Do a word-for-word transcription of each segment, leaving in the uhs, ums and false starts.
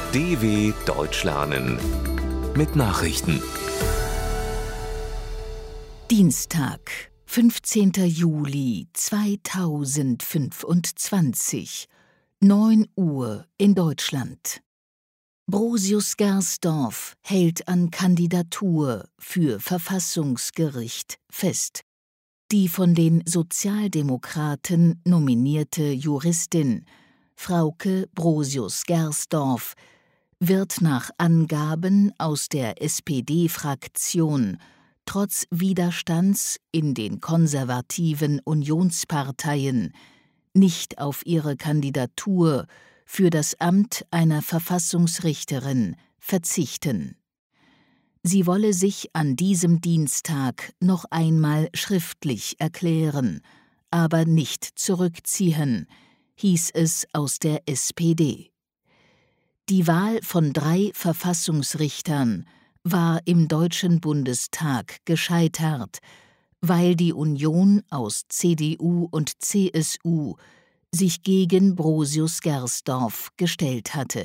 D W Deutsch lernen mit Nachrichten. Dienstag, fünfzehnter Juli zweitausendfünfundzwanzig, neun Uhr in Deutschland. Brosius Gersdorf hält an Kandidatur für Verfassungsgericht fest. Die von den Sozialdemokraten nominierte Juristin Frauke Brosius-Gersdorf wird nach Angaben aus der S P D-Fraktion trotz Widerstands in den konservativen Unionsparteien nicht auf ihre Kandidatur für das Amt einer Verfassungsrichterin verzichten. Sie wolle sich an diesem Dienstag noch einmal schriftlich erklären, aber nicht zurückziehen, hieß es aus der S P D. Die Wahl von drei Verfassungsrichtern war im Deutschen Bundestag gescheitert, weil die Union aus C D U und C S U sich gegen Brosius-Gersdorf gestellt hatte.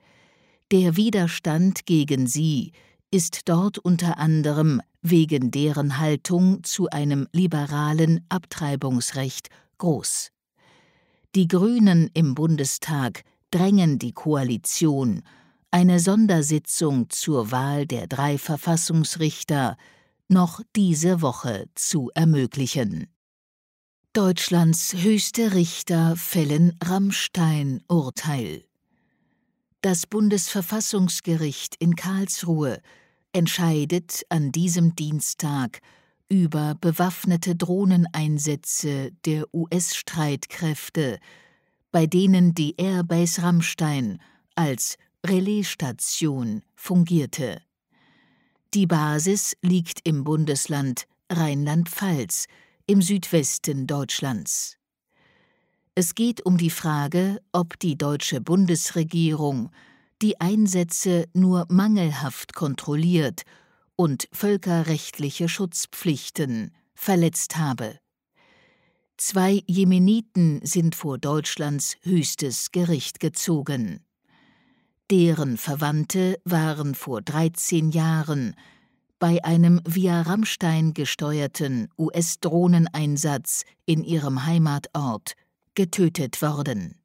Der Widerstand gegen sie ist dort unter anderem wegen deren Haltung zu einem liberalen Abtreibungsrecht groß. Die Grünen im Bundestag drängen die Koalition, eine Sondersitzung zur Wahl der drei Verfassungsrichter noch diese Woche zu ermöglichen. Deutschlands höchste Richter fällen Rammstein-Urteil. Das Bundesverfassungsgericht in Karlsruhe entscheidet an diesem Dienstag über bewaffnete Drohneneinsätze der U S-Streitkräfte, bei denen die Airbase Rammstein als Relaisstation fungierte. Die Basis liegt im Bundesland Rheinland-Pfalz im Südwesten Deutschlands. Es geht um die Frage, ob die deutsche Bundesregierung die Einsätze nur mangelhaft kontrolliert und völkerrechtliche Schutzpflichten verletzt habe. Zwei Jemeniten sind vor Deutschlands höchstes Gericht gezogen. Deren Verwandte waren vor dreizehn Jahren bei einem via Rammstein gesteuerten U S-Drohneneinsatz in ihrem Heimatort getötet worden.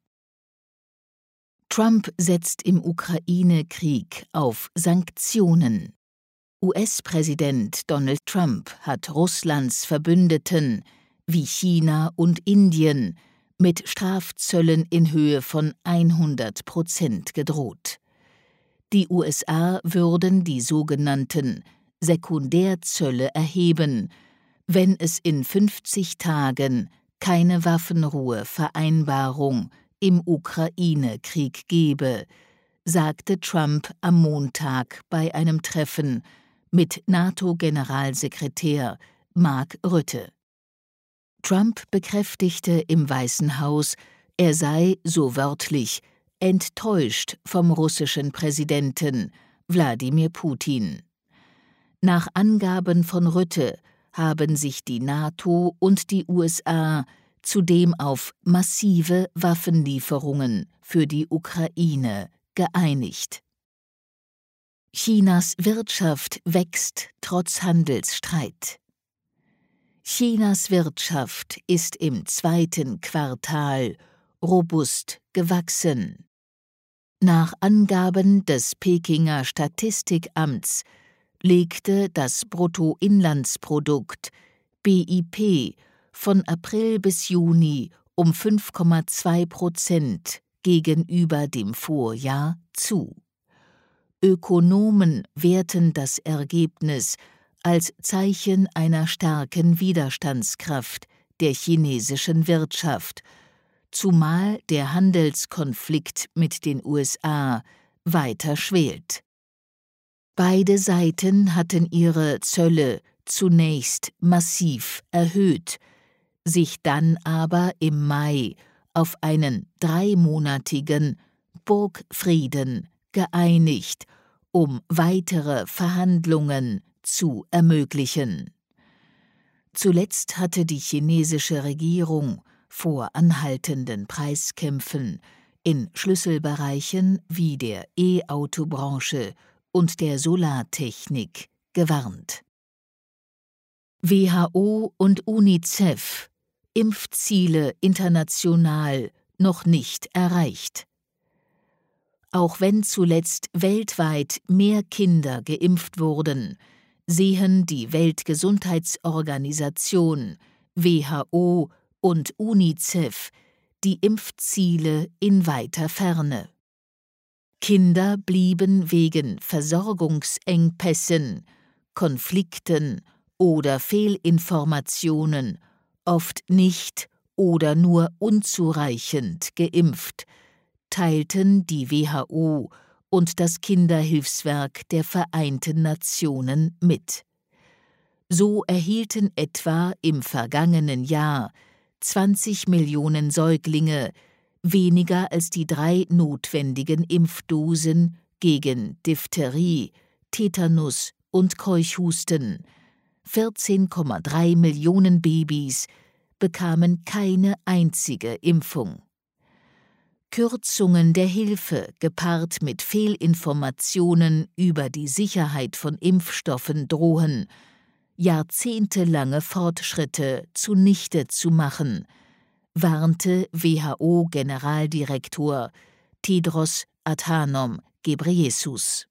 Trump setzt im Ukraine-Krieg auf Sanktionen. U S-Präsident Donald Trump hat Russlands Verbündeten wie China und Indien mit Strafzöllen in Höhe von hundert Prozent gedroht. Die U S A würden die sogenannten Sekundärzölle erheben, wenn es in fünfzig Tagen keine Waffenruhevereinbarung im Ukraine-Krieg gebe, sagte Trump am Montag bei einem Treffen mit NATO-Generalsekretär Mark Rutte. Trump bekräftigte im Weißen Haus, er sei, so wörtlich, enttäuscht vom russischen Präsidenten Wladimir Putin. Nach Angaben von Rutte haben sich die NATO und die U S A zudem auf massive Waffenlieferungen für die Ukraine geeinigt. Chinas Wirtschaft wächst trotz Handelsstreit. Chinas Wirtschaft ist im zweiten Quartal robust gewachsen. Nach Angaben des Pekinger Statistikamts legte das Bruttoinlandsprodukt B I P von April bis Juni um fünf Komma zwei Prozent gegenüber dem Vorjahr zu. Ökonomen werten das Ergebnis als Zeichen einer starken Widerstandskraft der chinesischen Wirtschaft, zumal der Handelskonflikt mit den U S A weiter schwelt. Beide Seiten hatten ihre Zölle zunächst massiv erhöht, sich dann aber im Mai auf einen dreimonatigen Burgfrieden geeinigt, um weitere Verhandlungen zu ermöglichen. Zuletzt hatte die chinesische Regierung vor anhaltenden Preiskämpfen in Schlüsselbereichen wie der E-Auto-Branche und der Solartechnik gewarnt. W H O und UNICEF: Impfziele international noch nicht erreicht. Auch wenn zuletzt weltweit mehr Kinder geimpft wurden, sehen die Weltgesundheitsorganisation, W H O und UNICEF die Impfziele in weiter Ferne. Kinder blieben wegen Versorgungsengpässen, Konflikten oder Fehlinformationen oft nicht oder nur unzureichend geimpft, teilten die W H O und das Kinderhilfswerk der Vereinten Nationen mit. So erhielten etwa im vergangenen Jahr zwanzig Millionen Säuglinge weniger als die drei notwendigen Impfdosen gegen Diphtherie, Tetanus und Keuchhusten. vierzehn Komma drei Millionen Babys bekamen keine einzige Impfung. Kürzungen der Hilfe gepaart mit Fehlinformationen über die Sicherheit von Impfstoffen drohen, jahrzehntelange Fortschritte zunichte zu machen, warnte W H O-Generaldirektor Tedros Adhanom Ghebreyesus.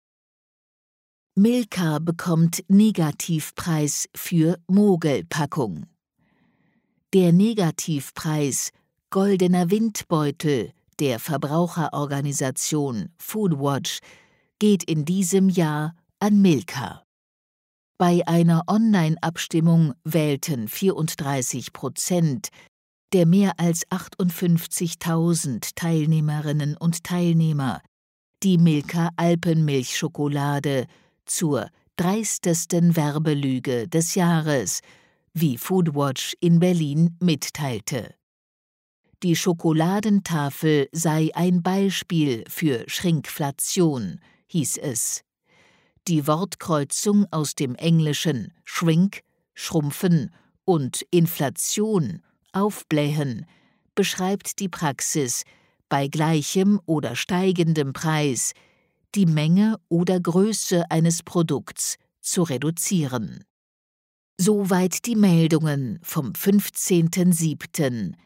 Milka bekommt Negativpreis für Mogelpackung. Der Negativpreis Goldener Windbeutel der Verbraucherorganisation Foodwatch geht in diesem Jahr an Milka. Bei einer Online-Abstimmung wählten vierunddreißig Prozent der mehr als achtundfünfzigtausend Teilnehmerinnen und Teilnehmer die Milka Alpenmilchschokolade zur dreistesten Werbelüge des Jahres, wie Foodwatch in Berlin mitteilte. Die Schokoladentafel sei ein Beispiel für Shrinkflation, hieß es. Die Wortkreuzung aus dem Englischen Shrink, Schrumpfen und Inflation, Aufblähen, beschreibt die Praxis, bei gleichem oder steigendem Preis die Menge oder Größe eines Produkts zu reduzieren. Soweit die Meldungen vom fünfzehnten siebten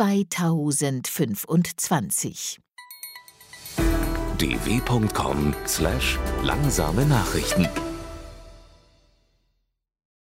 zweitausendfünfundzwanzig. d w punkt com slash langsame Nachrichten